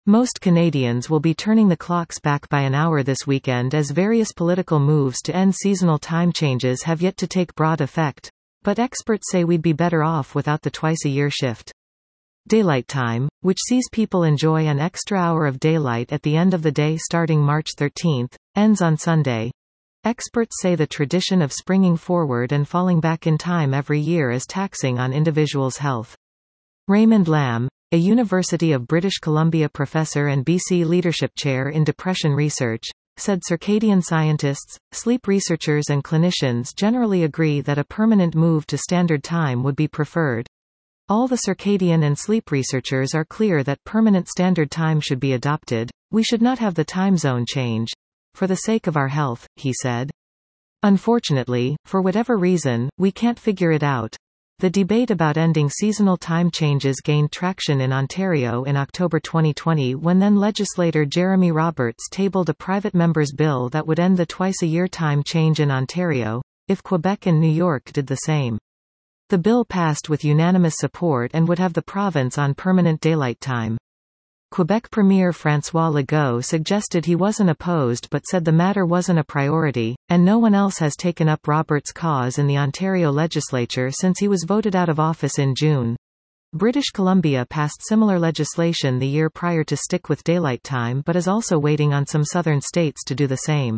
Most Canadians will be turning the clocks back by an hour this weekend as various political moves to end seasonal time changes have yet to take broad effect, but experts say we'd be better off without the twice-a-year shift. Daylight time, which sees people enjoy an extra hour of daylight at the end of the day starting March 13, ends on Sunday. Experts say the tradition of springing forward and falling back in time every year is taxing on individuals' health. Raymond Lamb, a University of British Columbia professor and BC Leadership Chair in Depression Research, said circadian scientists, sleep researchers and clinicians generally agree that a permanent move to standard time would be preferred. All the circadian and sleep researchers are clear that permanent standard time should be adopted. We should not have the time zone change. For the sake of our health, he said. Unfortunately, for whatever reason, we can't figure it out. The debate about ending seasonal time changes gained traction in Ontario in October 2020 when then legislator Jeremy Roberts tabled a private member's bill that would end the twice-a-year time change in Ontario, if Quebec and New York did the same. The bill passed with unanimous support and would have the province on permanent daylight time. Quebec Premier François Legault suggested he wasn't opposed but said the matter wasn't a priority, and no one else has taken up Roberts' cause in the Ontario legislature since he was voted out of office in June. British Columbia passed similar legislation the year prior to stick with daylight time but is also waiting on some southern states to do the same.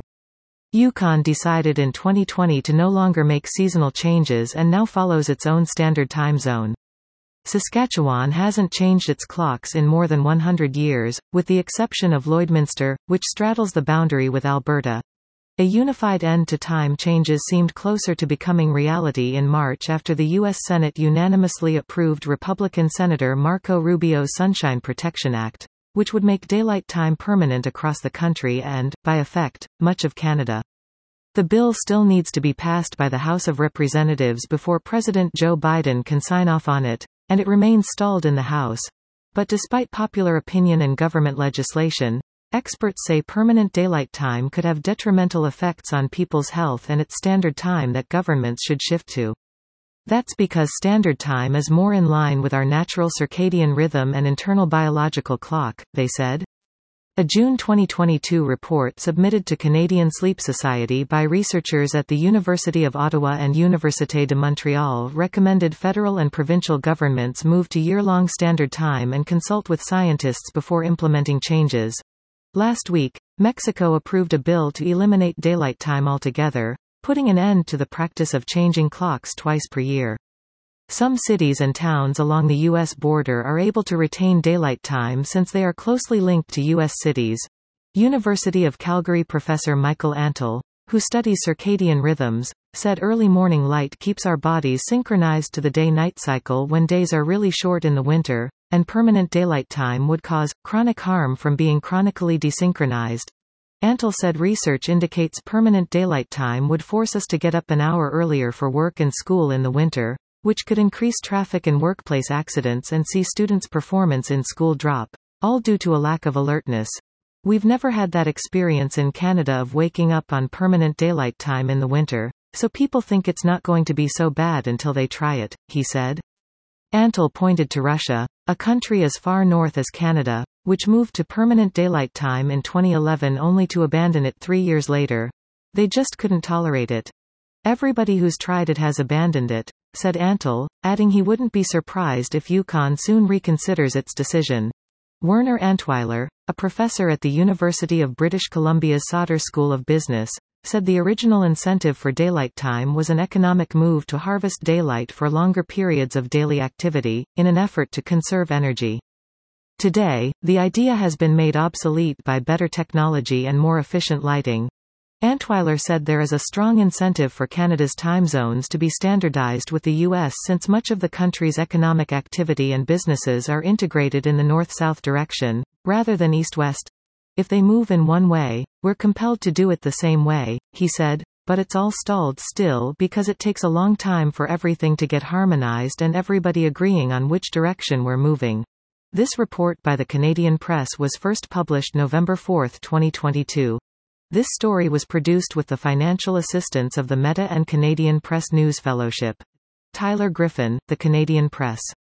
Yukon decided in 2020 to no longer make seasonal changes and now follows its own standard time zone. Saskatchewan hasn't changed its clocks in more than 100 years, with the exception of Lloydminster, which straddles the boundary with Alberta. A unified end to time changes seemed closer to becoming reality in March after the U.S. Senate unanimously approved Republican Senator Marco Rubio's Sunshine Protection Act, which would make daylight time permanent across the country and, by effect, much of Canada. The bill still needs to be passed by the House of Representatives before President Joe Biden can sign off on it, and it remains stalled in the House. But despite popular opinion and government legislation, experts say permanent daylight time could have detrimental effects on people's health and it's standard time that governments should shift to. That's because standard time is more in line with our natural circadian rhythm and internal biological clock, they said. A June 2022 report submitted to Canadian Sleep Society by researchers at the University of Ottawa and Université de Montréal recommended federal and provincial governments move to year-long standard time and consult with scientists before implementing changes. Last week, Mexico approved a bill to eliminate daylight time altogether, putting an end to the practice of changing clocks twice per year. Some cities and towns along the U.S. border are able to retain daylight time since they are closely linked to U.S. cities. University of Calgary professor Michael Antle, who studies circadian rhythms, said early morning light keeps our bodies synchronized to the day-night cycle when days are really short in the winter, and permanent daylight time would cause chronic harm from being chronically desynchronized. Antle said research indicates permanent daylight time would force us to get up an hour earlier for work and school in the winter, which could increase traffic and workplace accidents and see students' performance in school drop, all due to a lack of alertness. We've never had that experience in Canada of waking up on permanent daylight time in the winter, so people think it's not going to be so bad until they try it, he said. Antle pointed to Russia, a country as far north as Canada, which moved to permanent daylight time in 2011 only to abandon it 3 years later. They just couldn't tolerate it. Everybody who's tried it has abandoned it, said Antle, adding he wouldn't be surprised if Yukon soon reconsiders its decision. Werner Antweiler, a professor at the University of British Columbia's Sauder School of Business, said the original incentive for daylight time was an economic move to harvest daylight for longer periods of daily activity, in an effort to conserve energy. Today, the idea has been made obsolete by better technology and more efficient lighting. Antweiler said there is a strong incentive for Canada's time zones to be standardized with the U.S. since much of the country's economic activity and businesses are integrated in the north-south direction, rather than east-west. If they move in one way, we're compelled to do it the same way, he said, but it's all stalled still because it takes a long time for everything to get harmonized and everybody agreeing on which direction we're moving. This report by the Canadian Press was first published November 4, 2022. This story was produced with the financial assistance of the Meta and Canadian Press News Fellowship. Tyler Griffin, The Canadian Press.